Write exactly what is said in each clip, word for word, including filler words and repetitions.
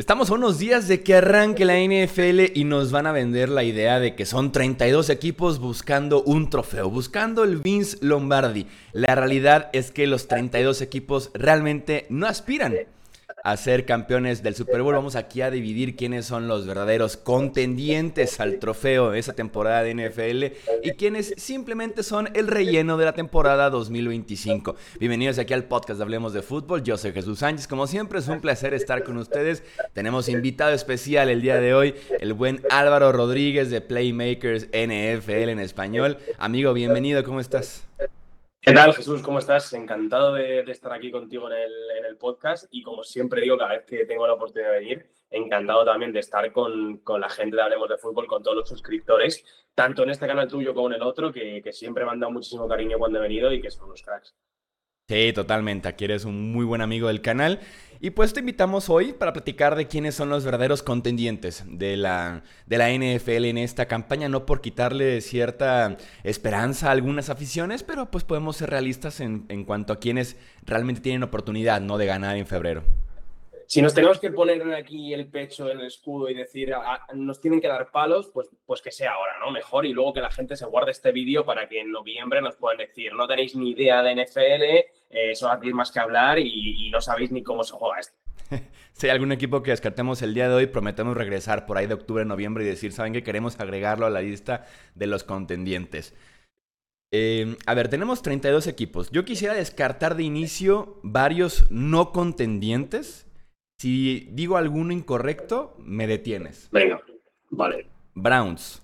Estamos a unos días de que arranque la N F L y nos van a vender la idea de que son treinta y dos equipos buscando un trofeo, buscando el Vince Lombardi. La realidad es que los treinta y dos equipos realmente no aspiran a ser campeones del Super Bowl. Vamos aquí a dividir quiénes son los verdaderos contendientes al trofeo de esa temporada de N F L y quiénes simplemente son el relleno de la temporada dos mil veinticinco. Bienvenidos aquí al podcast de Hablemos de Fútbol. Yo soy Jesús Sánchez. Como siempre, es un placer estar con ustedes. Tenemos invitado especial el día de hoy, el buen Álvaro Rodríguez de Playmakers N F L en español. Amigo, bienvenido. ¿Cómo estás? ¿Qué tal, Jesús? ¿Cómo estás? Encantado de, de estar aquí contigo en el, en el podcast y como siempre digo, cada vez que tengo la oportunidad de venir, encantado también de estar con, con la gente de Hablemos de Fútbol, con todos los suscriptores, tanto en este canal tuyo como en el otro, que, que siempre me han dado muchísimo cariño cuando he venido y que son unos cracks. Sí, totalmente. Aquí eres un muy buen amigo del canal. Y pues te invitamos hoy para platicar de quiénes son los verdaderos contendientes de la, de la N F L en esta campaña. No por quitarle cierta esperanza a algunas aficiones, pero pues podemos ser realistas en, en cuanto a quienes realmente tienen oportunidad, ¿no?, de ganar en febrero. Si nos tenemos que poner aquí el pecho en el escudo y decir a, a, nos tienen que dar palos, pues, pues que sea ahora, ¿no? Mejor, y luego que la gente se guarde este vídeo para que en noviembre nos puedan decir no tenéis ni idea de N F L, eh, solo hacéis más que hablar y, y no sabéis ni cómo se juega esto. Si hay algún equipo que descartemos el día de hoy, prometemos regresar por ahí de octubre, noviembre y decir, ¿saben qué? Queremos agregarlo a la lista de los contendientes. Eh, a ver, tenemos treinta y dos equipos. Yo quisiera descartar de inicio varios no contendientes. Si digo alguno incorrecto, me detienes. Venga, vale. Browns,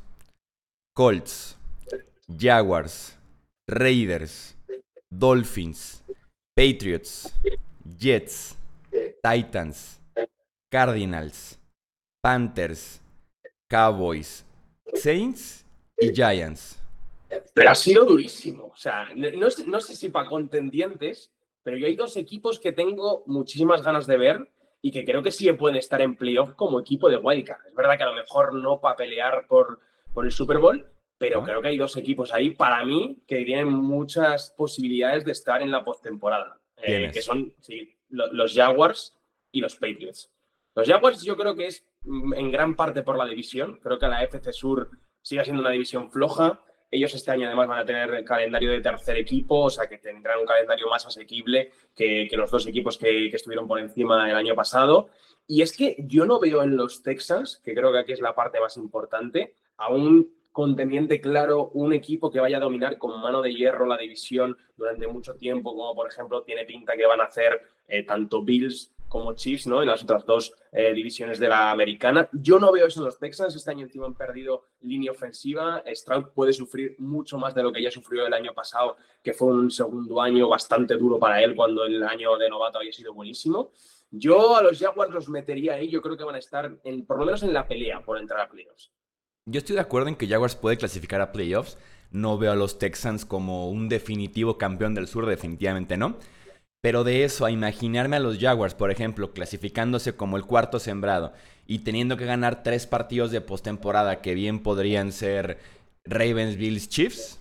Colts, Jaguars, Raiders, Dolphins, Patriots, Jets, Titans, Cardinals, Panthers, Cowboys, Saints y Giants. Pero ha sido durísimo. O sea, no, no sé si para contendientes, pero yo hay dos equipos que tengo muchísimas ganas de ver y que creo que sí pueden estar en playoff como equipo de wildcard. Es verdad que a lo mejor no para pelear por, por el Super Bowl, pero ¿Ah? creo que hay dos equipos ahí, para mí, que tienen muchas posibilidades de estar en la postemporada. Eh, que son sí, los Jaguars y los Patriots. Los Jaguars yo creo que es en gran parte por la división. Creo que la F C Sur sigue siendo una división floja. Ellos este año además van a tener el calendario de tercer equipo, o sea que tendrán un calendario más asequible que, que los dos equipos que, que estuvieron por encima el año pasado. Y es que yo no veo en los Texans, que creo que aquí es la parte más importante, a un contendiente claro, un equipo que vaya a dominar con mano de hierro la división durante mucho tiempo, como por ejemplo tiene pinta que van a hacer eh, tanto Bills como Chiefs, ¿no? En las otras dos eh, divisiones de la americana. Yo no veo eso en los Texans. Este año encima han perdido línea ofensiva. Stroud puede sufrir mucho más de lo que ya sufrió el año pasado, que fue un segundo año bastante duro para él cuando el año de novato había sido buenísimo. Yo a los Jaguars los metería ahí. Yo creo que van a estar, en, por lo menos en la pelea por entrar a playoffs. Yo estoy de acuerdo en que Jaguars puede clasificar a playoffs. No veo a los Texans como un definitivo campeón del sur, definitivamente no. Pero de eso a imaginarme a los Jaguars, por ejemplo, clasificándose como el cuarto sembrado y teniendo que ganar tres partidos de postemporada que bien podrían ser Ravens, Bills, Chiefs,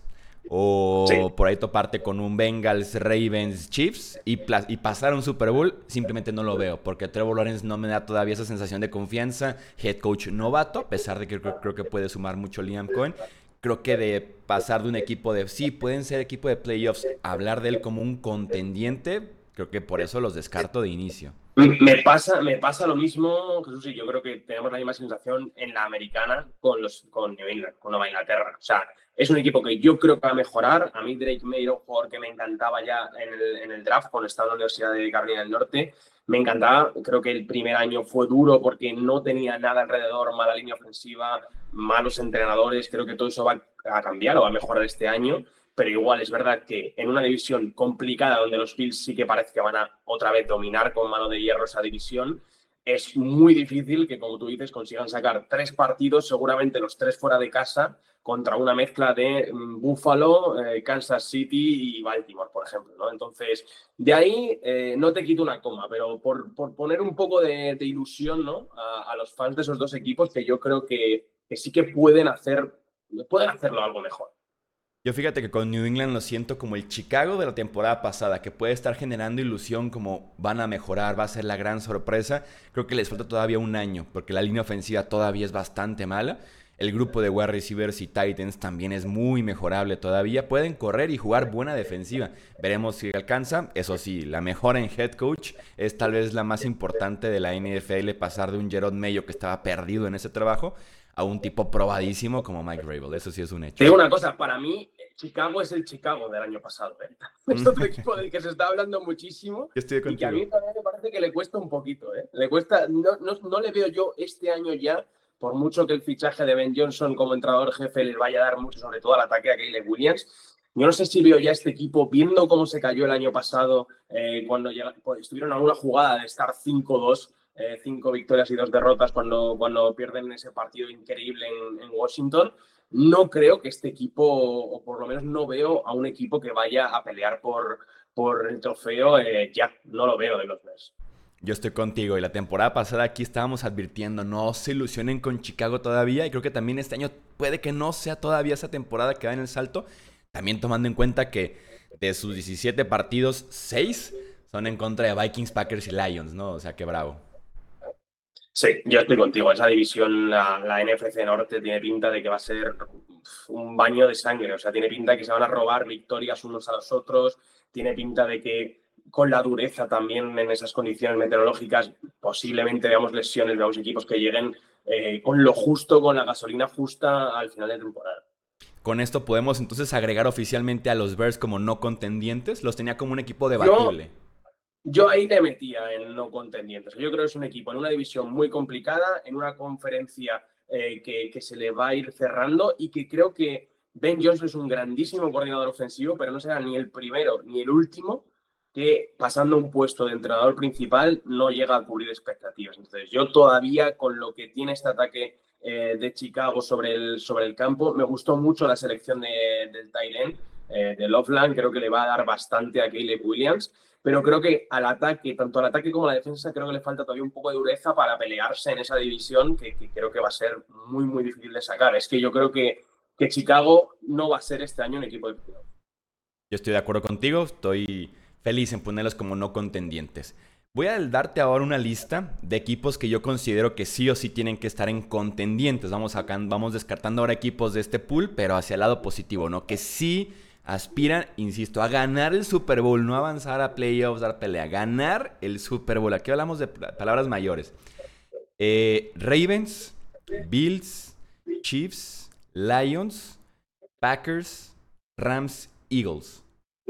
o sí. por ahí toparte con un Bengals, Ravens, Chiefs y, y pasar a un Super Bowl, simplemente no lo veo, porque Trevor Lawrence no me da todavía esa sensación de confianza, head coach novato, a pesar de que creo, creo que puede sumar mucho Liam Cohen. Creo que de pasar de un equipo de... Sí, pueden ser equipo de playoffs. Hablar de él como un contendiente, creo que por eso los descarto de inicio. Me pasa, me pasa lo mismo, Jesús, y yo creo que tenemos la misma sensación en la americana con, los, con New England, con Nueva Inglaterra. O sea, es un equipo que yo creo que va a mejorar. A mí Drake May era un jugador que me encantaba ya en el, en el draft, cuando estaba en la Universidad de Carolina del Norte. Me encantaba. Creo que el primer año fue duro porque no tenía nada alrededor, mala línea ofensiva, malos entrenadores. Creo que todo eso va a cambiar o va a mejorar este año. Pero igual es verdad que en una división complicada donde los Bills sí que parece que van a otra vez dominar con mano de hierro esa división, es muy difícil que, como tú dices, consigan sacar tres partidos, seguramente los tres fuera de casa, contra una mezcla de um, Buffalo, eh, Kansas City y Baltimore, por ejemplo, ¿no? Entonces, de ahí eh, no te quito una coma, pero por, por poner un poco de, de ilusión, ¿no?, a, a los fans de esos dos equipos, que yo creo que, que sí que pueden hacer, pueden hacerlo algo mejor. Yo fíjate que con New England lo siento como el Chicago de la temporada pasada, que puede estar generando ilusión como van a mejorar, va a ser la gran sorpresa. Creo que les falta todavía un año, porque la línea ofensiva todavía es bastante mala. El grupo de wide receivers y Titans también es muy mejorable todavía. Pueden correr y jugar buena defensiva. Veremos si alcanza. Eso sí, la mejora en head coach es tal vez la más importante de la N F L, pasar de un Jerod Mayo que estaba perdido en ese trabajo a un tipo probadísimo como Mike Vrabel. Eso sí es un Te hecho. digo una cosa, para mí, Chicago es el Chicago del año pasado. ¿eh? Es otro equipo del que se está hablando muchísimo Yo estoy y que a contigo. mí también me parece que le cuesta un poquito. ¿eh? Le cuesta, no, no, no le veo yo este año ya, por mucho que el fichaje de Ben Johnson como entrenador jefe les vaya a dar mucho, sobre todo al ataque a Caleb Williams. Yo no sé si veo ya este equipo, viendo cómo se cayó el año pasado, eh, cuando llega, pues, estuvieron en alguna jugada de estar cinco dos, eh, cinco victorias y dos derrotas cuando, cuando pierden ese partido increíble en, en Washington. No creo que este equipo, o por lo menos no veo a un equipo que vaya a pelear por, por el trofeo, eh, ya no lo veo de los Bears. Yo estoy contigo y la temporada pasada aquí estábamos advirtiendo, no se ilusionen con Chicago todavía y creo que también este año puede que no sea todavía esa temporada que da en el salto, también tomando en cuenta que de sus diecisiete partidos, seis son en contra de Vikings, Packers y Lions, ¿no? O sea, qué bravo. Sí, yo estoy contigo. Esa división, la, la N F C Norte, tiene pinta de que va a ser un baño de sangre. O sea, tiene pinta de que se van a robar victorias unos a los otros. Tiene pinta de que con la dureza también en esas condiciones meteorológicas, posiblemente veamos lesiones, veamos equipos que lleguen eh, con lo justo, con la gasolina justa al final de temporada. Con esto podemos entonces agregar oficialmente a los Bears como no contendientes. Los tenía como un equipo Yo, debatible. Yo ahí le metía en no contendientes. Yo creo que es un equipo en una división muy complicada, en una conferencia eh, que, que se le va a ir cerrando y que creo que Ben Johnson es un grandísimo coordinador ofensivo, pero no será ni el primero ni el último que pasando un puesto de entrenador principal no llega a cubrir expectativas. Entonces yo todavía con lo que tiene este ataque eh, de Chicago sobre el, sobre el campo, me gustó mucho la selección de, del tight end, eh, de Loveland, creo que le va a dar bastante a Caleb Williams, pero creo que al ataque, tanto al ataque como a la defensa, creo que le falta todavía un poco de dureza para pelearse en esa división que, que creo que va a ser muy, muy difícil de sacar. Es que yo creo que, que Chicago no va a ser este año un equipo de playoff. Yo estoy de acuerdo contigo, estoy feliz en ponerlos como no contendientes. Voy a darte ahora una lista de equipos que yo considero que sí o sí tienen que estar en contendientes. Vamos, acá, vamos descartando ahora equipos de este pool, pero hacia el lado positivo, ¿no? Que sí aspiran, insisto, a ganar el Super Bowl, no avanzar a playoffs, dar pelea, ganar el Super Bowl. Aquí hablamos de palabras mayores. Eh, Ravens, Bills, Chiefs, Lions, Packers, Rams, Eagles.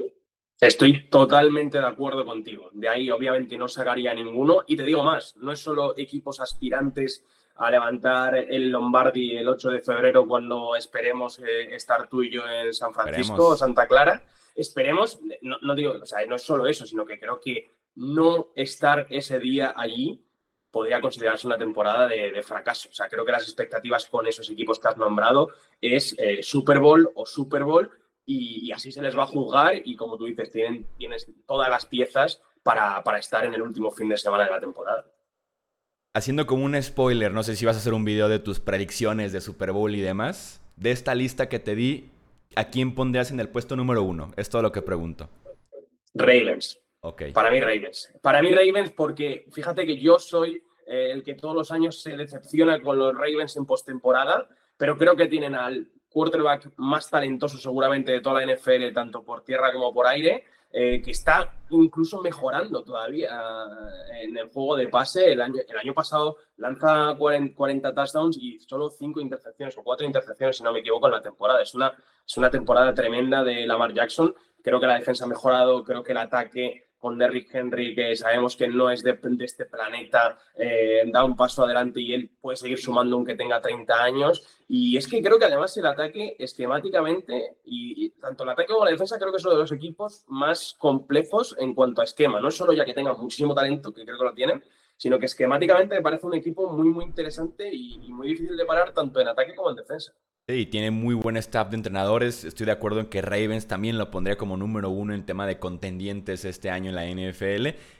Estoy totalmente de acuerdo contigo. De ahí, obviamente, no sacaría ninguno. Y te digo más, no es solo equipos aspirantes a levantar el Lombardi el ocho de febrero cuando esperemos eh, estar tú y yo en San Francisco o Esperemos. Santa Clara. Esperemos, no, no digo, o sea, no es solo eso, sino que creo que no estar ese día allí podría considerarse una temporada de, de fracaso. O sea, creo que las expectativas con esos equipos que has nombrado es eh, Super Bowl o Super Bowl. Y, y, así se les va a juzgar y como tú dices, tienen, tienes todas las piezas para, para estar en el último fin de semana de la temporada. Haciendo como un spoiler, no sé si vas a hacer un video de tus predicciones de Super Bowl y demás. De esta lista que te di, ¿a quién pondrías en el puesto número uno? Es todo lo que pregunto. Ravens. Ok. Para mí Ravens. Para mí Ravens porque fíjate que yo soy eh, el que todos los años se decepciona con los Ravens en postemporada, pero creo que tienen al quarterback más talentoso seguramente de toda la N F L, tanto por tierra como por aire, eh, que está incluso mejorando todavía eh, en el juego de pase. El año, el año pasado lanza cuarenta, cuarenta touchdowns y solo cinco intercepciones o cuatro intercepciones, si no me equivoco, en la temporada. Es una, es una temporada tremenda de Lamar Jackson. Creo que la defensa ha mejorado, creo que el ataque con Derrick Henry, que sabemos que no es de, de este planeta, eh, da un paso adelante y él puede seguir sumando aunque tenga treinta años. Y es que creo que además el ataque esquemáticamente, y, y tanto el ataque como la defensa, creo que es uno de los equipos más complejos en cuanto a esquema. No es solo ya que tengan muchísimo talento, que creo que lo tienen, sino que esquemáticamente me parece un equipo muy, muy interesante y, y muy difícil de parar tanto en ataque como en defensa. Sí, tiene muy buen staff de entrenadores. Estoy de acuerdo en que Ravens también lo pondría como número uno en tema de contendientes este año en la N F L.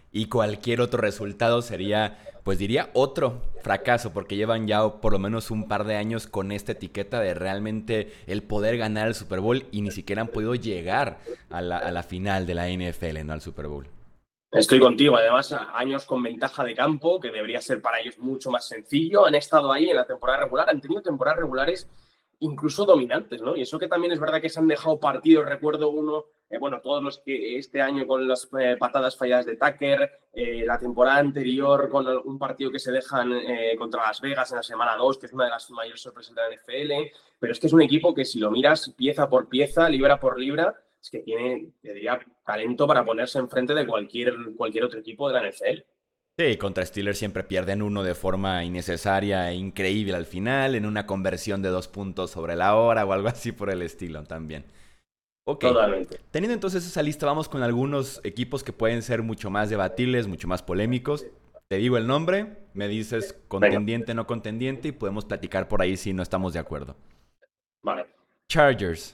Y cualquier otro resultado sería, pues diría, otro fracaso, porque llevan ya por lo menos un par de años con esta etiqueta de realmente el poder ganar el Super Bowl y ni siquiera han podido llegar a la, a la final de la N F L, no al Super Bowl. Estoy contigo, además, años con ventaja de campo, que debería ser para ellos mucho más sencillo. Han estado ahí en la temporada regular, han tenido temporadas regulares incluso dominantes, ¿no? Y eso que también es verdad que se han dejado partidos, recuerdo uno, eh, bueno, todos los que este año con las eh, patadas falladas de Tucker, eh, la temporada anterior con un partido que se dejan eh, contra Las Vegas en la semana dos, que es una de las mayores sorpresas de la N F L, pero es que es un equipo que si lo miras pieza por pieza, libra por libra, es que tiene, te diría, talento para ponerse enfrente de cualquier, cualquier otro equipo de la N F L. Sí, contra Steelers siempre pierden uno de forma innecesaria e increíble al final, en una conversión de dos puntos sobre la hora o algo así por el estilo también. Ok, Totalmente. teniendo entonces esa lista, vamos con algunos equipos que pueden ser mucho más debatibles, mucho más polémicos. Te digo el nombre, me dices Venga, contendiente, no contendiente y podemos platicar por ahí si no estamos de acuerdo. vale. Chargers,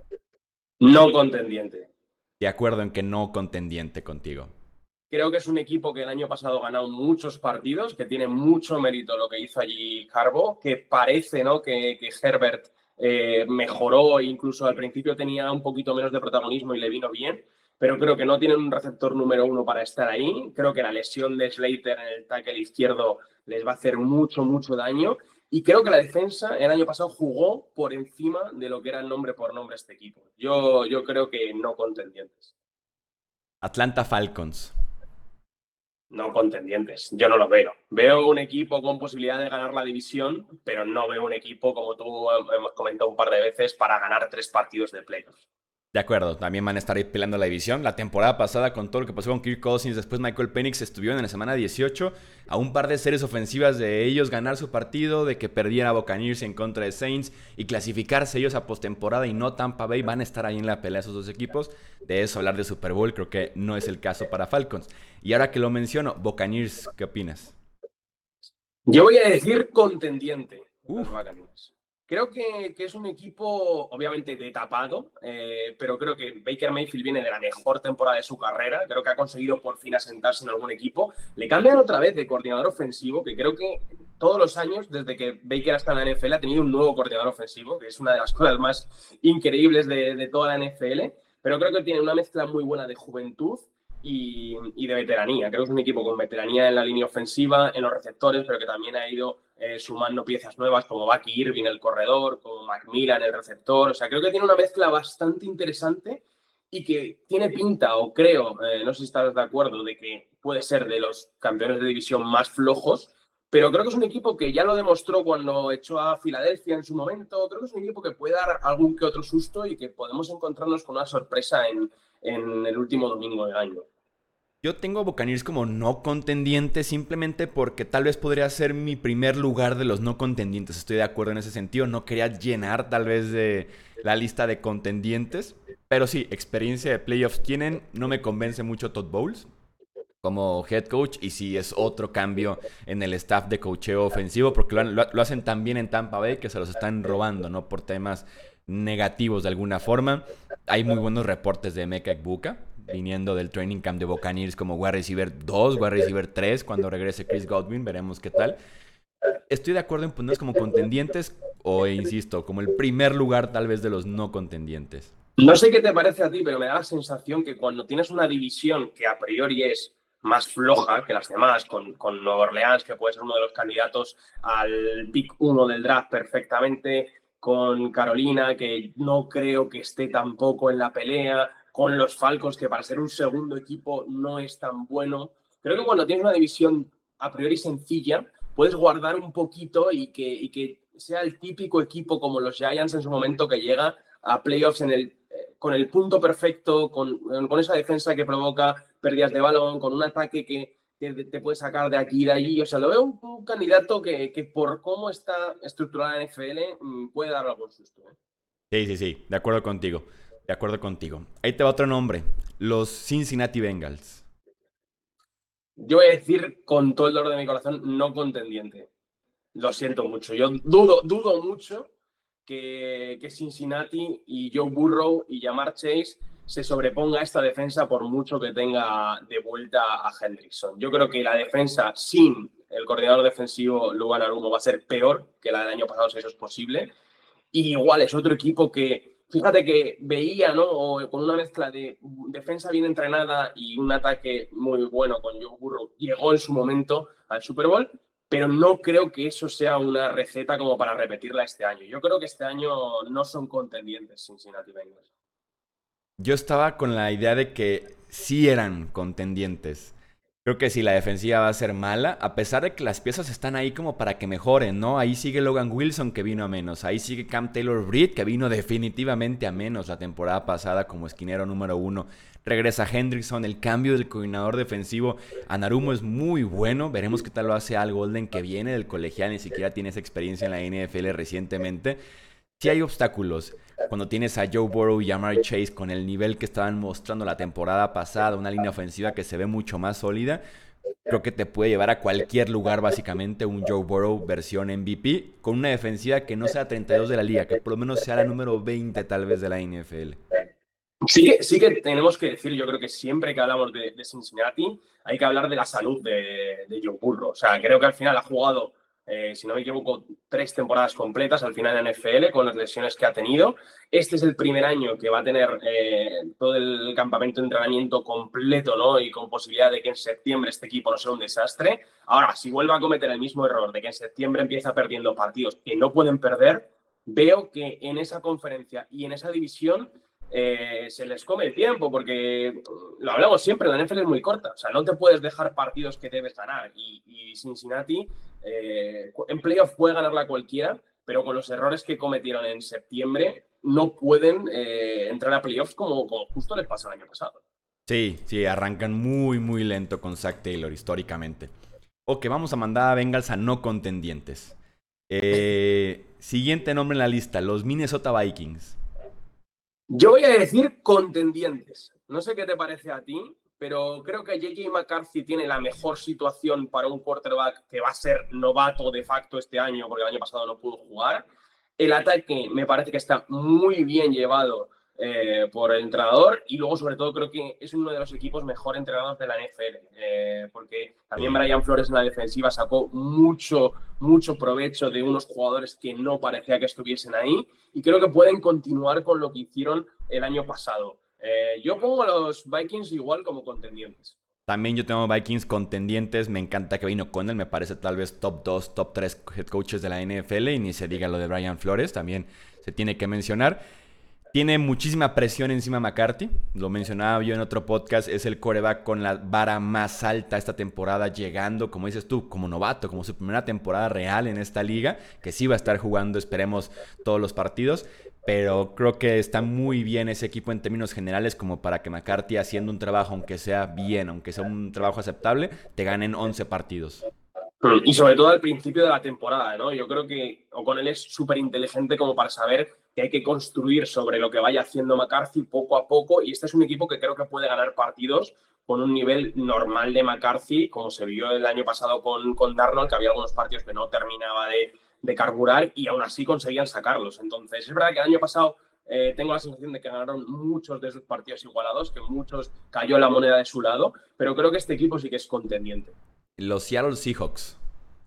No contendiente. de acuerdo en que no contendiente contigo. Creo que es un equipo que el año pasado ha ganado muchos partidos, que tiene mucho mérito lo que hizo allí Harbaugh, que parece, ¿no?, que, que Herbert eh, mejoró, incluso al principio tenía un poquito menos de protagonismo y le vino bien, pero creo que no tienen un receptor número uno para estar ahí. Creo que la lesión de Slater en el tackle izquierdo les va a hacer mucho, mucho daño. Y creo que la defensa el año pasado jugó por encima de lo que era el nombre por nombre este equipo. Yo, yo creo que no contendientes. Atlanta Falcons. No contendientes, yo no lo veo. Veo un equipo con posibilidad de ganar la división, pero no veo un equipo, como tú hemos comentado un par de veces, para ganar tres partidos de playoffs. De acuerdo, también van a estar ahí peleando la división. La temporada pasada, con todo lo que pasó con Kirk Cousins, después Michael Penix estuvieron en la semana dieciocho a un par de series ofensivas de ellos ganar su partido, de que perdiera Buccaneers en contra de Saints y clasificarse ellos a postemporada y no Tampa Bay. Van a estar ahí en la pelea esos dos equipos. De eso hablar de Super Bowl creo que no es el caso para Falcons. Y ahora que lo menciono, Buccaneers, ¿qué opinas? Yo voy a decir contendiente, los Uf, Buccaneers. Creo que, que es un equipo, obviamente, de tapado, eh, pero creo que Baker Mayfield viene de la mejor temporada de su carrera. Creo que ha conseguido por fin asentarse en algún equipo. Le cambian otra vez de coordinador ofensivo, que creo que todos los años, desde que Baker está en la N F L, ha tenido un nuevo coordinador ofensivo, que es una de las cosas más increíbles de, de toda la N F L. Pero creo que tiene una mezcla muy buena de juventud y, y de veteranía. Creo que es un equipo con veteranía en la línea ofensiva, en los receptores, pero que también ha ido eh, sumando piezas nuevas como Bucky Irving, el corredor, como Macmillan, el receptor. O sea, creo que tiene una mezcla bastante interesante y que tiene pinta, o creo, eh, no sé si estás de acuerdo, de que puede ser de los campeones de división más flojos, pero creo que es un equipo que ya lo demostró cuando echó a Filadelfia en su momento. Creo que es un equipo que puede dar algún que otro susto y que podemos encontrarnos con una sorpresa en, en el último domingo del año. yo tengo a Buccaneers como no contendiente simplemente porque tal vez podría ser mi primer lugar de los no contendientes. Estoy de acuerdo en ese sentido. No quería llenar tal vez de la lista de contendientes. Pero sí, experiencia de playoffs tienen. No me convence mucho Todd Bowles como head coach. Y sí es otro cambio en el staff de coacheo ofensivo porque lo, han- lo- lo hacen tan bien en Tampa Bay que se los están robando, ¿no? Por temas negativos de alguna forma. Hay muy buenos reportes de Meka Egbuka viniendo del training camp de Buccaneers como wide receiver dos, wide receiver tres, cuando regrese Chris Godwin, veremos qué tal. Estoy de acuerdo en ponerlos como contendientes o, insisto, como el primer lugar tal vez de los no contendientes. No sé qué te parece a ti, pero me da la sensación que cuando tienes una división que a priori es más floja que las demás, con, con Nueva Orleans, que puede ser uno de los candidatos al pick uno del draft perfectamente, con Carolina, que no creo que esté tampoco en la pelea, con los Falcons, que para ser un segundo equipo no es tan bueno. Creo que cuando tienes una división a priori sencilla, puedes guardar un poquito y que, y que sea el típico equipo como los Giants en su momento que llega a playoffs en el, con el punto perfecto, con, con esa defensa que provoca pérdidas de balón, con un ataque que, que te puede sacar de aquí y de allí. O sea, lo veo un, un candidato que, que por cómo está estructurada la N F L puede dar algún susto. ¿eh? Sí, sí, sí, de acuerdo contigo. De acuerdo contigo. Ahí te va otro nombre. Los Cincinnati Bengals. Yo voy a decir con todo el dolor de mi corazón, no contendiente. Lo siento mucho. Yo dudo, dudo mucho que, que Cincinnati y Joe Burrow y Jamar Chase se sobreponga a esta defensa por mucho que tenga de vuelta a Hendrickson. Yo creo que la defensa sin el coordinador defensivo Luan Arumo va a ser peor que la del año pasado, si eso es posible. Y igual es otro equipo que, fíjate que veía, ¿no? O con una mezcla de defensa bien entrenada y un ataque muy bueno con Joe Burrow, llegó en su momento al Super Bowl, pero no creo que eso sea una receta como para repetirla este año. Yo creo que este año no son contendientes Cincinnati Bengals. Yo estaba con la idea de que sí eran contendientes. Creo que si la defensiva va a ser mala, a pesar de que las piezas están ahí como para que mejoren, ¿no? Ahí sigue Logan Wilson, que vino a menos. Ahí sigue Cam Taylor-Britt, que vino definitivamente a menos la temporada pasada como esquinero número uno. Regresa Hendrickson, el cambio del coordinador defensivo. Anarumo es muy bueno. Veremos qué tal lo hace Al Golden, que viene del colegial, ni siquiera tiene esa experiencia en la N F L recientemente. Sí hay obstáculos. Cuando tienes a Joe Burrow y Ja'Marr Chase con el nivel que estaban mostrando la temporada pasada, una línea ofensiva que se ve mucho más sólida, creo que te puede llevar a cualquier lugar básicamente un Joe Burrow versión M V P con una defensiva que no sea treinta y dos de la liga, que por lo menos sea la número veinte tal vez de la N F L. Sí que, sí que tenemos que decir, yo creo que siempre que hablamos de, de Cincinnati hay que hablar de la salud de, de Joe Burrow. O sea, creo que al final ha jugado, eh, si no me equivoco, tres temporadas completas al final en N F L con las lesiones que ha tenido. Este es el primer año que va a tener eh, todo el campamento de entrenamiento completo, ¿no? Y con posibilidad de que en septiembre este equipo no sea un desastre. Ahora, si vuelve a cometer el mismo error de que en septiembre empieza perdiendo partidos que no pueden perder, veo que en esa conferencia y en esa división Eh, se les come el tiempo, porque lo hablamos siempre, la N F L es muy corta, o sea, no te puedes dejar partidos que debes ganar, y, y Cincinnati eh, en playoff puede ganarla cualquiera, pero con los errores que cometieron en septiembre no pueden eh, entrar a playoffs como, como justo les pasó el año pasado. Sí, sí, arrancan muy, muy lento con Zach Taylor históricamente. Ok, vamos a mandar a Bengals a no contendientes. Eh, siguiente nombre en la lista, los Minnesota Vikings. Yo voy a decir contendientes. No sé qué te parece a ti, pero creo que J J McCarthy tiene la mejor situación para un quarterback que va a ser novato de facto este año, porque el año pasado no pudo jugar. El ataque me parece que está muy bien llevado eh, por el entrenador, y luego sobre todo creo que es uno de los equipos mejor entrenados de la N F L, eh, porque también Sí. Brian Flores en la defensiva sacó mucho, mucho provecho de unos jugadores que no parecía que estuviesen ahí, y creo que pueden continuar con lo que hicieron el año pasado. Eh, yo pongo a los Vikings igual como contendientes. También yo tengo Vikings contendientes. Me encanta Kevin O'Connell. Me parece tal vez top dos, top tres head coaches de la N F L. Y ni se diga lo de Brian Flores. También se tiene que mencionar. Tiene muchísima presión encima McCarthy. Lo mencionaba yo en otro podcast. Es el quarterback con la vara más alta esta temporada, llegando, como dices tú, como novato, como su primera temporada real en esta liga, que sí va a estar jugando, esperemos, todos los partidos. Pero creo que está muy bien ese equipo en términos generales como para que McCarthy, haciendo un trabajo, aunque sea bien, aunque sea un trabajo aceptable, te ganen once partidos. Y sobre todo al principio de la temporada, ¿no? Yo creo que O'Connell es súper inteligente como para saber que hay que construir sobre lo que vaya haciendo McCarthy poco a poco, y este es un equipo que creo que puede ganar partidos con un nivel normal de McCarthy, como se vio el año pasado con, con Darnold, que había algunos partidos que no terminaba de, de carburar y aún así conseguían sacarlos. Entonces, es verdad que el año pasado eh, tengo la sensación de que ganaron muchos de sus partidos igualados, que muchos cayó la moneda de su lado, pero creo que este equipo sí que es contendiente. Los Seattle Seahawks.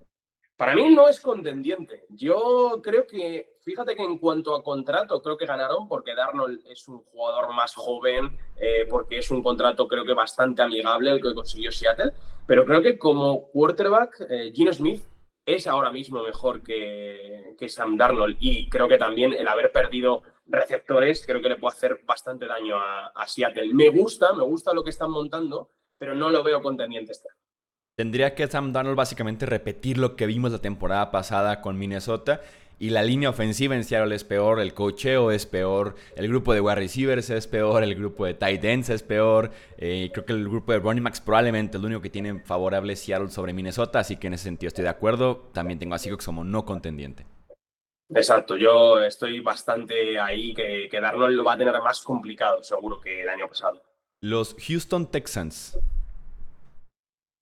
Para mí no es contendiente. Yo creo que, fíjate que en cuanto a contrato, creo que ganaron porque Darnold es un jugador más joven, eh, porque es un contrato creo que bastante amigable el que consiguió Seattle, pero creo que como quarterback, eh, Geno Smith es ahora mismo mejor que, que Sam Darnold, y creo que también el haber perdido receptores creo que le puede hacer bastante daño a, a Seattle. Me gusta, me gusta lo que están montando, pero no lo veo contendiente este año. Tendría que Sam Darnold básicamente repetir lo que vimos la temporada pasada con Minnesota. Y la línea ofensiva en Seattle es peor, el coacheo es peor, el grupo de wide receivers es peor, el grupo de tight ends es peor. Eh, creo que el grupo de running backs probablemente es lo único que tiene favorable Seattle sobre Minnesota. Así que en ese sentido estoy de acuerdo. También tengo a Seahawks como no contendiente. Exacto, yo estoy bastante ahí, que, que Darnold lo va a tener más complicado, seguro, que el año pasado. Los Houston Texans.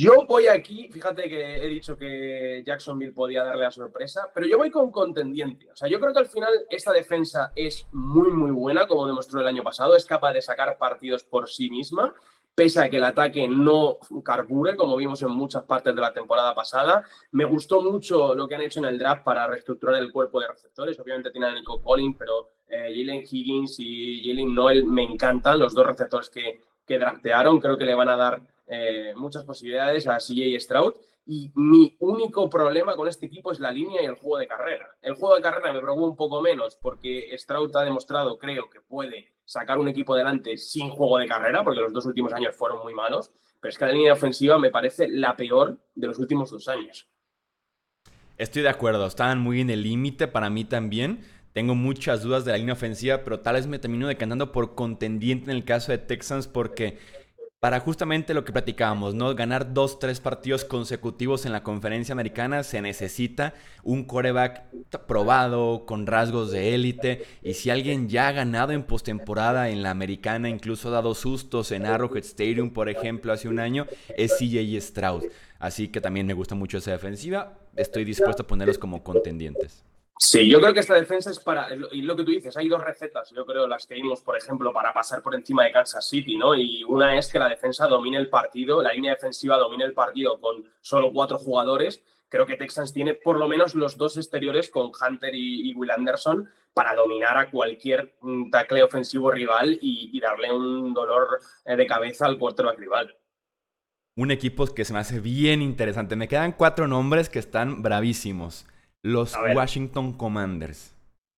Yo voy aquí, fíjate que he dicho que Jacksonville podía darle la sorpresa, pero yo voy con contendiente. O sea, yo creo que al final esta defensa es muy, muy buena, como demostró el año pasado. Es capaz de sacar partidos por sí misma, pese a que el ataque no carbure, como vimos en muchas partes de la temporada pasada. Me gustó mucho lo que han hecho en el draft para reestructurar el cuerpo de receptores. Obviamente tienen a Nico Collins, pero eh, Jalen Higgins y Jalen Noel me encantan, los dos receptores que, que draftearon. Creo que le van a dar eh, muchas posibilidades a C J Stroud. Y mi único problema con este equipo es la línea y el juego de carrera. El juego de carrera me preocupa un poco menos porque Stroud ha demostrado, creo, que puede sacar un equipo adelante sin juego de carrera, porque los dos últimos años fueron muy malos. Pero es que la línea ofensiva me parece la peor de los últimos dos años. Estoy de acuerdo, estaban muy en el límite para mí también. Tengo muchas dudas de la línea ofensiva, pero tal vez me termino decantando por contendiente en el caso de Texans porque para justamente lo que platicábamos, ¿no? Ganar dos, tres partidos consecutivos en la conferencia americana se necesita un quarterback probado, con rasgos de élite. Y si alguien ya ha ganado en postemporada en la americana, incluso ha dado sustos en Arrowhead Stadium, por ejemplo, hace un año, es C J Stroud. Así que también me gusta mucho esa defensiva. Estoy dispuesto a ponerlos como contendientes. Sí, yo creo que esta defensa es para, y lo que tú dices, hay dos recetas, yo creo, las que vimos, por ejemplo, para pasar por encima de Kansas City, ¿no? Y una es que la defensa domine el partido, la línea defensiva domine el partido con solo cuatro jugadores. Creo que Texans tiene por lo menos los dos exteriores con Hunter y, y Will Anderson para dominar a cualquier tackle ofensivo rival y, y darle un dolor de cabeza al quarterback rival. Un equipo que se me hace bien interesante. Me quedan cuatro nombres que están bravísimos. Los A ver, Washington Commanders.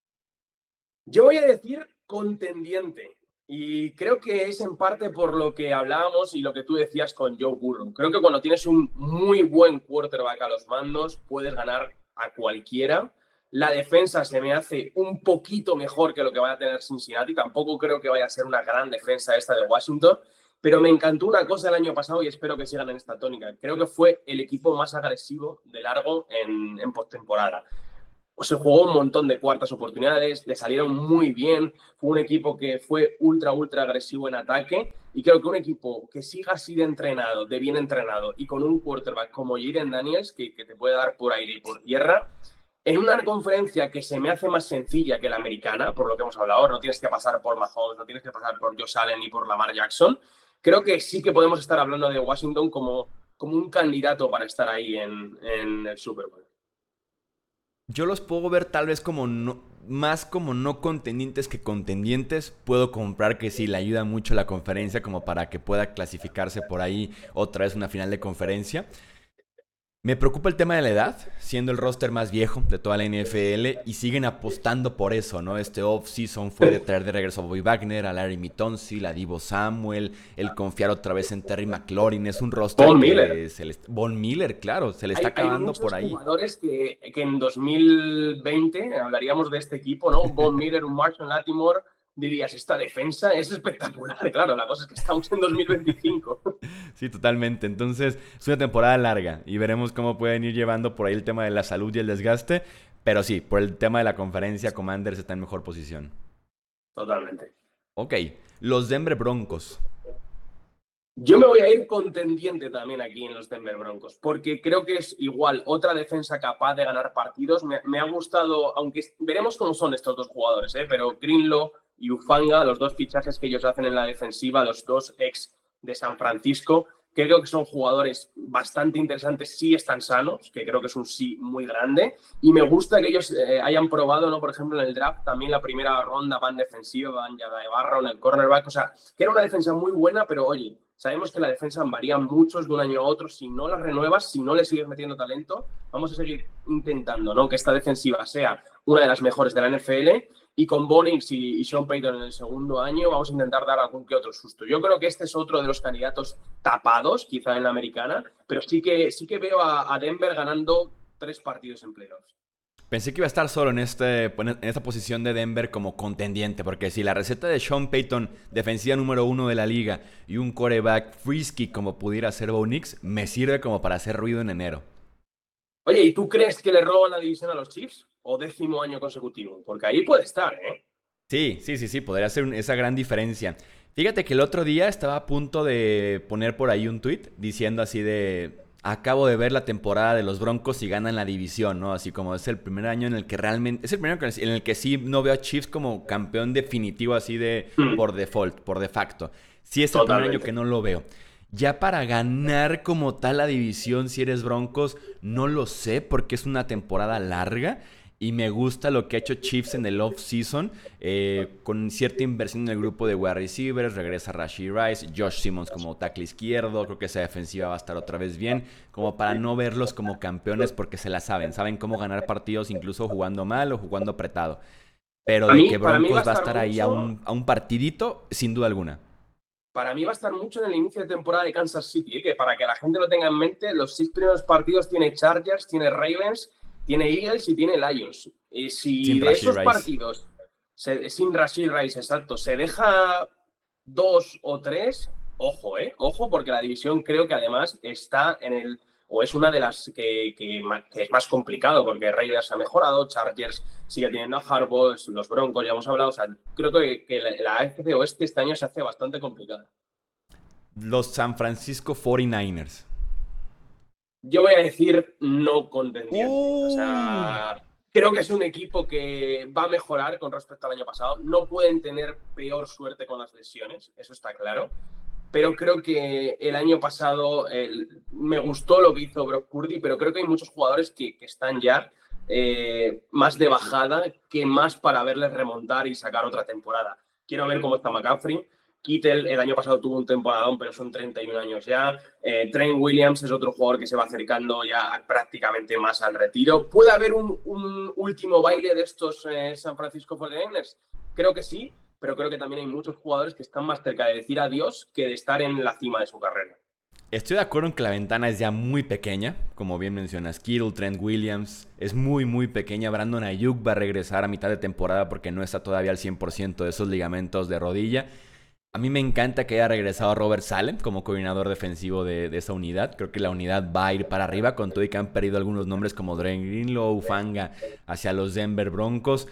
yo voy a decir contendiente. Y creo que es en parte por lo que hablábamos y lo que tú decías con Joe Burrow. Creo que cuando tienes un muy buen quarterback a los mandos, puedes ganar a cualquiera. La defensa se me hace un poquito mejor que lo que vaya a tener Cincinnati. Tampoco creo que vaya a ser una gran defensa esta de Washington. Pero me encantó una cosa el año pasado y espero que sigan en esta tónica. Creo que fue el equipo más agresivo de largo en, en postemporada. Se jugó un montón de cuartas oportunidades, le salieron muy bien, fue un equipo que fue ultra, ultra agresivo en ataque y creo que un equipo que siga así de entrenado, de bien entrenado y con un quarterback como Jaden Daniels, que, que te puede dar por aire y por tierra, en una conferencia que se me hace más sencilla que la americana, por lo que hemos hablado, no tienes que pasar por Mahomes, no tienes que pasar por Josh Allen ni por Lamar Jackson, creo que sí que podemos estar hablando de Washington como, como un candidato para estar ahí en, en el Super Bowl. Yo los puedo ver tal vez como no, más como no contendientes que contendientes. Puedo comprar que sí, le ayuda mucho la conferencia como para que pueda clasificarse por ahí otra vez una final de conferencia. Me preocupa el tema de la edad, siendo el roster más viejo de toda la N F L y siguen apostando por eso, ¿no? Este off-season fue de traer de regreso a Bobby Wagner, a Larry Mitonsil, a Divo Samuel, el confiar otra vez en Terry McLaurin. Es un roster Von Miller. que se le... Von Miller, claro, se le está Hay, hay acabando por muchos ahí. jugadores que, que en dos mil veinte hablaríamos de este equipo, ¿no? Un Von Miller, un Marshall Latimore, dirías, esta defensa es espectacular. Claro, la cosa es que estamos en dos mil veinticinco. Sí, totalmente. Entonces, es una temporada larga y veremos cómo pueden ir llevando por ahí el tema de la salud y el desgaste. Pero sí, por el tema de la conferencia, Commanders está en mejor posición. Totalmente. Ok, los Denver Broncos. Yo me voy a ir contendiente también aquí en los Denver Broncos, porque creo que es igual otra defensa capaz de ganar partidos. Me, me ha gustado, aunque veremos cómo son estos dos jugadores, ¿eh? Pero Greenlaw y Ufanga, los dos fichajes que ellos hacen en la defensiva, los dos ex de San Francisco, creo que son jugadores bastante interesantes si están sanos, que creo que es un sí muy grande. Y me gusta que ellos eh, hayan probado, ¿no? Por ejemplo, en el draft también la primera ronda van defensiva, van ya de Barron, el cornerback, o sea, que era una defensa muy buena, pero oye, sabemos que la defensa varía mucho de un año a otro. Si no la renuevas, si no le sigues metiendo talento, vamos a seguir intentando, ¿no? Que esta defensiva sea una de las mejores de la N F L. Y con Bonix y, y Sean Payton en el segundo año vamos a intentar dar algún que otro susto. Yo creo que este es otro de los candidatos tapados, quizá en la americana, pero sí que, sí que veo a, a Denver ganando tres partidos en playoffs. Pensé que iba a estar solo en, este, en esta posición de Denver como contendiente, porque si la receta de Sean Payton, defensiva número uno de la liga, y un quarterback frisky como pudiera ser Bo Nix, me sirve como para hacer ruido en enero. Oye, ¿y tú crees que le roban la división a los Chiefs o décimo año consecutivo? Porque ahí puede estar, ¿eh? Sí, sí, sí, sí, podría ser un- esa gran diferencia. Fíjate que el otro día estaba a punto de poner por ahí un tweet diciendo así de... Acabo de ver la temporada de los Broncos y ganan la división, ¿no? Así como es el primer año en el que realmente... Es el primer año en el que sí no veo a Chiefs como campeón definitivo así de... Mm, Por default, por de facto. Sí es el primer año que totalmente. no lo veo. Ya para ganar como tal la división, si eres Broncos, no lo sé porque es una temporada larga. Y me gusta lo que ha hecho Chiefs en el off-season, eh, con cierta inversión en el grupo de wide receivers. Regresa Rashee Rice, Josh Simmons como tackle izquierdo. Creo que esa defensiva va a estar otra vez bien. Como para no verlos como campeones porque se la saben. Saben cómo ganar partidos incluso jugando mal o jugando apretado. Pero A de mí, que para mí va a Broncos va a estar estar ahí a mucho, un, a un partidito, sin duda alguna. para mí va a estar mucho en el inicio de temporada de Kansas City, ¿eh? Que para que la gente lo tenga en mente, los seis primeros partidos tiene Chargers, tiene Ravens, tiene Eagles y tiene Lions. Y si Sin de Rashee esos Rice. partidos, se, sin Rashid Rice, exacto, se deja dos o tres, ojo, ¿eh? Ojo, porque la división creo que además está en el, o es una de las que, que, que es más complicado, porque Raiders ha mejorado, Chargers sigue teniendo a Harbaugh, los Broncos, ya hemos hablado, o sea, creo que, que la, la A F C Oeste este año se hace bastante complicada. Los San Francisco cuarenta y nueve ers. Yo voy a decir no contendiente. O Uh, sea, creo que es un equipo que va a mejorar con respecto al año pasado. No pueden tener peor suerte con las lesiones, eso está claro. Pero creo que el año pasado el, me gustó lo que hizo Brock Purdy, pero creo que hay muchos jugadores que, que están ya eh, más de bajada que más para verles remontar y sacar otra temporada. Quiero ver cómo está McCaffrey. Kittel el año pasado tuvo un temporadón, pero son treinta y un años ya. Eh, Trent Williams es otro jugador que se va acercando ya prácticamente más al retiro. ¿Puede haber un, un último baile de estos eh, San Francisco cuarenta y nueve ers? Creo que sí, pero creo que también hay muchos jugadores que están más cerca de decir adiós que de estar en la cima de su carrera. Estoy de acuerdo en que la ventana es ya muy pequeña, como bien mencionas. Kittle, Trent Williams, es muy, muy pequeña. Brandon Ayuk va a regresar a mitad de temporada porque no está todavía al cien por ciento de esos ligamentos de rodilla. A mí me encanta que haya regresado Robert Saleh como coordinador defensivo de, de esa unidad. Creo que la unidad va a ir para arriba con todo y que han perdido algunos nombres como Dre Greenlow, Fanga hacia los Denver Broncos,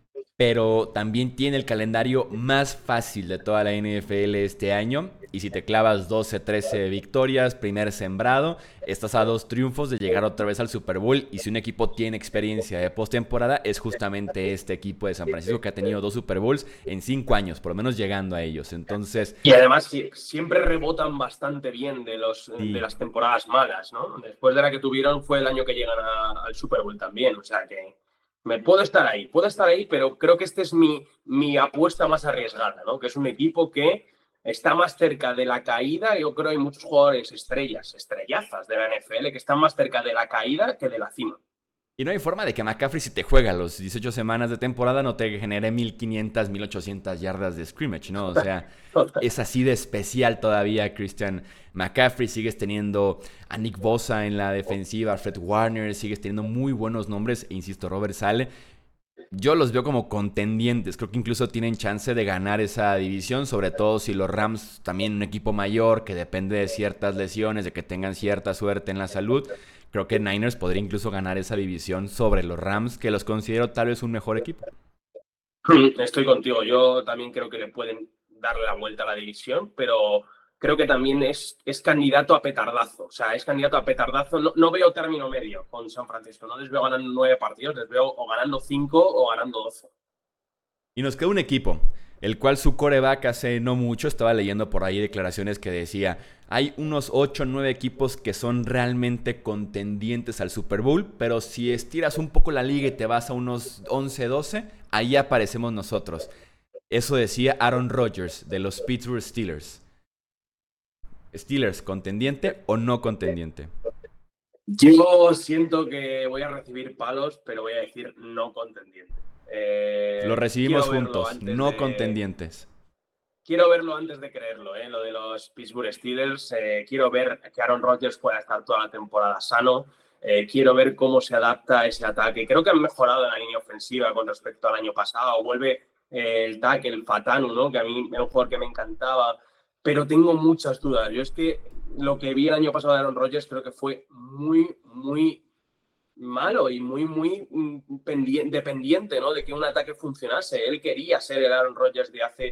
pero también tiene el calendario más fácil de toda la N F L este año. Y si te clavas doce, trece victorias, primer sembrado, estás a dos triunfos de llegar otra vez al Super Bowl. Y si un equipo tiene experiencia de postemporada, es justamente este equipo de San Francisco que ha tenido dos Super Bowls en cinco años, por lo menos llegando a ellos. Entonces, Y además sí, siempre rebotan bastante bien de, los, de sí. las temporadas malas, ¿no? Después de la que tuvieron fue el año que llegan a, al Super Bowl también, o sea que me puedo estar ahí, puedo estar ahí, pero creo que esta es mi, mi apuesta más arriesgada, ¿no? Que es un equipo que está más cerca de la caída. Yo creo que hay muchos jugadores estrellas, estrellazas de la N F L que están más cerca de la caída que de la cima. Y no hay forma de que McCaffrey, si te juega los dieciocho semanas de temporada, no te genere mil quinientas, mil ochocientas yardas de scrimmage, ¿no? O sea, es así de especial todavía Christian McCaffrey. Sigues teniendo a Nick Bosa en la defensiva, a Fred Warner, sigues teniendo muy buenos nombres. E insisto, Robert Saleh. Yo los veo como contendientes. Creo que incluso tienen chance de ganar esa división, sobre todo si los Rams, también un equipo mayor que depende de ciertas lesiones, de que tengan cierta suerte en la salud. Creo que Niners podría incluso ganar esa división sobre los Rams, que los considero tal vez un mejor equipo. Estoy contigo, yo también creo que le pueden darle la vuelta a la división, pero creo que también es, es candidato a petardazo, o sea, es candidato a petardazo. No, no veo término medio con San Francisco, no les veo ganando nueve partidos, les veo o ganando cinco o ganando doce. Y nos queda un equipo, el cual su coreback hace no mucho, estaba leyendo por ahí declaraciones que decía, hay unos ocho o nueve equipos que son realmente contendientes al Super Bowl, pero si estiras un poco la liga y te vas a unos once, doce, ahí aparecemos nosotros. Eso decía Aaron Rodgers de los Pittsburgh Steelers. Steelers, ¿contendiente o no contendiente? Yo siento que voy a recibir palos, pero voy a decir no contendiente. Lo Eh, recibimos quiero verlo juntos, antes no de, contendientes. Quiero verlo antes de creerlo, ¿eh? Lo de los Pittsburgh Steelers. Eh, quiero ver que Aaron Rodgers pueda estar toda la temporada sano. Eh, quiero ver cómo se adapta a ese ataque. Creo que han mejorado en la línea ofensiva con respecto al año pasado. Vuelve eh, el tackle, el Fatanu, ¿no? Que a mí era un jugador que me encantaba. Pero tengo muchas dudas. Yo es que lo que vi el año pasado de Aaron Rodgers creo que fue muy, muy malo y muy, muy dependiente, ¿no? De que un ataque funcionase. Él quería ser el Aaron Rodgers de hace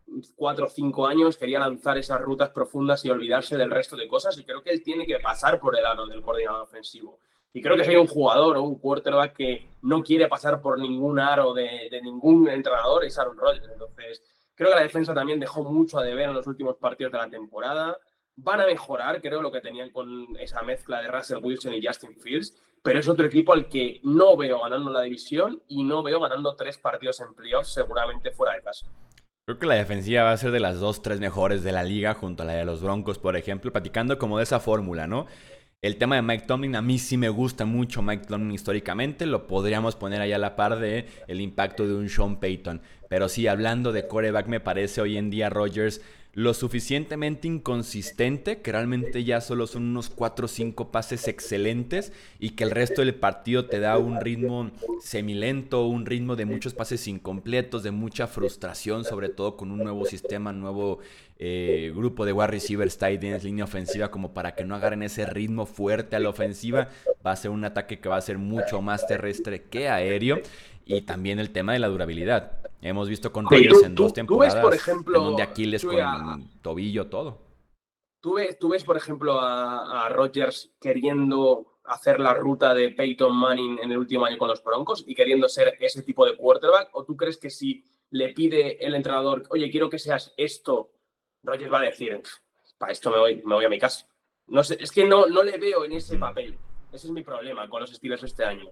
cuatro o cinco años quería lanzar esas rutas profundas y olvidarse del resto de cosas, y creo que él tiene que pasar por el aro del coordinador ofensivo. Y creo que si hay un jugador o un quarterback que no quiere pasar por ningún aro de, de ningún entrenador, es Aaron Rodgers. Entonces, creo que la defensa también dejó mucho a deber en los últimos partidos de la temporada. Van a mejorar, creo, lo que tenían con esa mezcla de Russell Wilson y Justin Fields, pero es otro equipo al que no veo ganando la división y no veo ganando tres partidos en playoffs, seguramente fuera de casa. Creo que la defensiva va a ser de las dos, tres mejores de la liga, junto a la de los Broncos, por ejemplo, platicando como de esa fórmula, ¿no? El tema de Mike Tomlin, a mí sí me gusta mucho Mike Tomlin históricamente, lo podríamos poner ahí a la par de el impacto de un Sean Payton. Pero sí, hablando de quarterback, me parece hoy en día Rodgers lo suficientemente inconsistente, que realmente ya solo son unos cuatro o cinco pases excelentes y que el resto del partido te da un ritmo semilento, un ritmo de muchos pases incompletos, de mucha frustración, sobre todo con un nuevo sistema, nuevo eh, grupo de wide receivers, tight ends, línea ofensiva, como para que no agarren ese ritmo fuerte a la ofensiva. Va a ser un ataque que va a ser mucho más terrestre que aéreo. Y también el tema de la durabilidad. Hemos visto con Rodgers en dos temporadas, tú ves, por ejemplo, tendón de Aquiles con a, tobillo, todo. ¿Tú ves, tú ves por ejemplo, a, a Rodgers queriendo hacer la ruta de Peyton Manning en el último año con los Broncos y queriendo ser ese tipo de quarterback? ¿O tú crees que si le pide el entrenador, oye, quiero que seas esto, Rodgers va a decir, para esto me voy, me voy a mi casa? No sé, es que no, no le veo en ese papel. Ese es mi problema con los Steelers este año.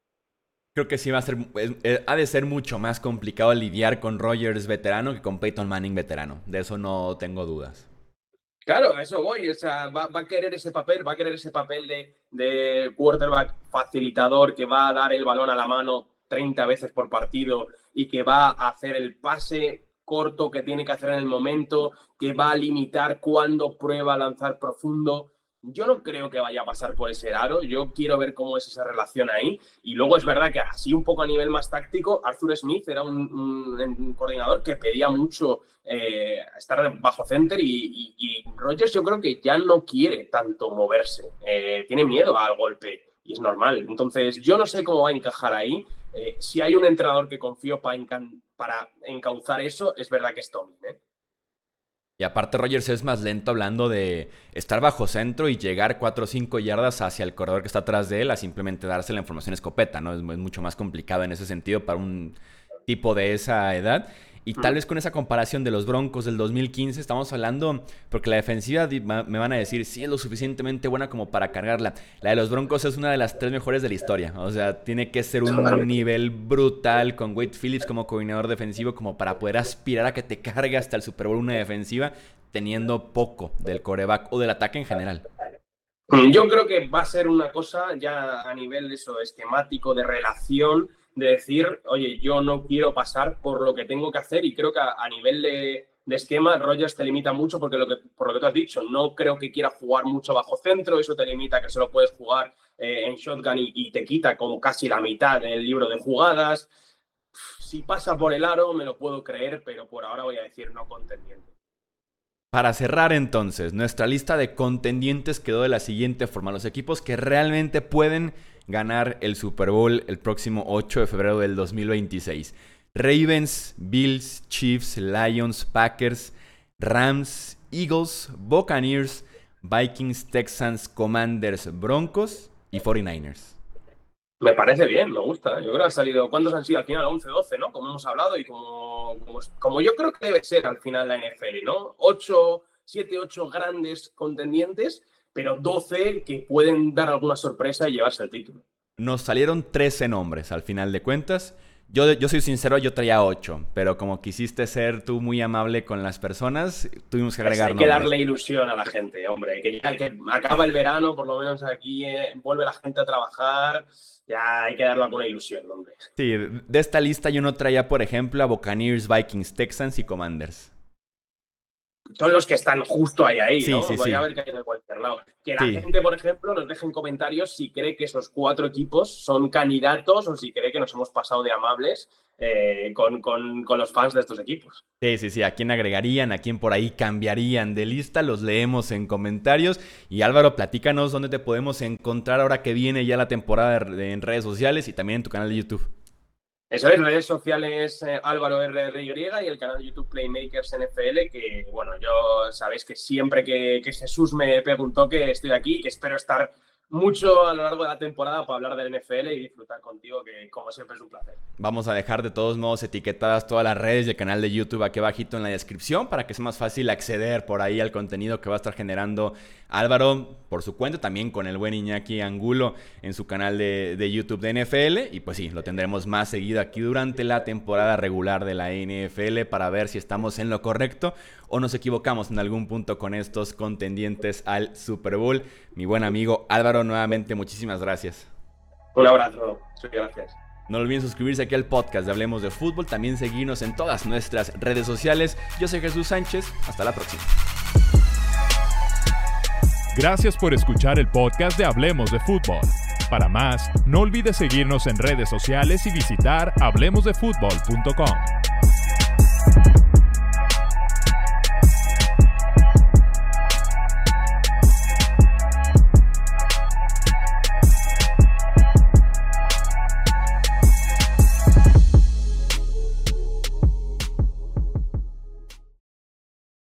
Creo que sí va a ser, es, es, ha de ser mucho más complicado lidiar con Rodgers veterano que con Peyton Manning veterano. De eso no tengo dudas. Claro, a eso voy. O sea, va, va a querer ese papel, va a querer ese papel de, de quarterback facilitador que va a dar el balón a la mano treinta veces por partido y que va a hacer el pase corto que tiene que hacer en el momento, que va a limitar cuando prueba a lanzar profundo. Yo no creo que vaya a pasar por ese aro. Yo quiero ver cómo es esa relación ahí. Y luego es verdad que así un poco a nivel más táctico, Arthur Smith era un, un, un coordinador que pedía mucho eh, estar bajo center y, y, y Rodgers yo creo que ya no quiere tanto moverse. Eh, tiene miedo al golpe y es normal. Entonces yo no sé cómo va a encajar ahí. Eh, si hay un entrenador que confío para, encan para encauzar eso, es verdad que es Tomlin, ¿eh? Y aparte Rodgers es más lento hablando de estar bajo centro y llegar cuatro o cinco yardas hacia el corredor que está atrás de él a simplemente darse la información escopeta, ¿no? Es, es mucho más complicado en ese sentido para un tipo de esa edad. Y tal vez con esa comparación de los Broncos del dos mil quince estamos hablando, porque la defensiva me van a decir sí es lo suficientemente buena como para cargarla. La de los Broncos es una de las tres mejores de la historia. O sea, tiene que ser un nivel brutal con Wade Phillips como coordinador defensivo como para poder aspirar a que te cargue hasta el Super Bowl una defensiva teniendo poco del quarterback o del ataque en general. Yo creo que va a ser una cosa ya a nivel de eso, esquemático, de relación, de decir, oye, yo no quiero pasar por lo que tengo que hacer, y creo que a, a nivel de, de esquema Rodgers te limita mucho porque lo que, por lo que tú has dicho, no creo que quiera jugar mucho bajo centro, eso te limita que solo puedes jugar eh, en shotgun y, y te quita como casi la mitad del libro de jugadas. Si pasa por el aro me lo puedo creer, pero por ahora voy a decir no contendiente. Para cerrar entonces, nuestra lista de contendientes quedó de la siguiente forma. Los equipos que realmente pueden ganar el Super Bowl el próximo ocho de febrero del dos mil veintiséis. Ravens, Bills, Chiefs, Lions, Packers, Rams, Eagles, Buccaneers, Vikings, Texans, Commanders, Broncos y cuarenta y nueve ers. Me parece bien, me gusta. Yo creo que han salido, ¿cuántos han sido al final? once, doce, ¿no? Como hemos hablado y como, como, como yo creo que debe ser al final la N F L, ¿no? ocho, siete, ocho grandes contendientes, pero doce que pueden dar alguna sorpresa y llevarse el título. Nos salieron trece nombres al final de cuentas. Yo, yo soy sincero, yo traía ocho, pero como quisiste ser tú muy amable con las personas, tuvimos que agregar nombres. Hay que darle ilusión a la gente, hombre. Que ya que acaba el verano, por lo menos aquí eh, vuelve la gente a trabajar, ya hay que darle alguna ilusión, hombre. Sí, de esta lista yo no traía, por ejemplo, a Buccaneers, Vikings, Texans y Commanders. Son los que están justo ahí, ahí, sí, ¿no? Sí, Voy sí. a ver que hay de cualquier lado. Que la sí. gente, por ejemplo, nos deje en comentarios si cree que esos cuatro equipos son candidatos o si cree que nos hemos pasado de amables eh, con, con, con los fans de estos equipos. Sí, sí, sí. ¿A quién agregarían? ¿A quién por ahí cambiarían de lista? Los leemos en comentarios. Y Álvaro, platícanos dónde te podemos encontrar ahora que viene ya la temporada de, de, en redes sociales y también en tu canal de YouTube. Eso es, redes sociales eh, Álvaro R R Y y el canal de YouTube Playmakers N F L, que bueno, yo sabéis que siempre que, que Jesús me preguntó que estoy aquí y que espero estar mucho a lo largo de la temporada para hablar del N F L y disfrutar contigo, que como siempre es un placer. Vamos a dejar de todos modos etiquetadas todas las redes del canal de YouTube aquí abajito en la descripción para que sea más fácil acceder por ahí al contenido que va a estar generando Álvaro por su cuenta, también con el buen Iñaki Angulo en su canal de, de YouTube de N F L. Y pues sí, lo tendremos más seguido aquí durante la temporada regular de la N F L para ver si estamos en lo correcto o nos equivocamos en algún punto con estos contendientes al Super Bowl. Mi buen amigo Álvaro, nuevamente muchísimas gracias. Un abrazo, muchas gracias. No olviden suscribirse aquí al podcast de Hablemos de Fútbol, también seguirnos en todas nuestras redes sociales. Yo soy Jesús Sánchez, hasta la próxima. Gracias por escuchar el podcast de Hablemos de Fútbol. Para más, no olvides seguirnos en redes sociales y visitar hablemos de fútbol punto com.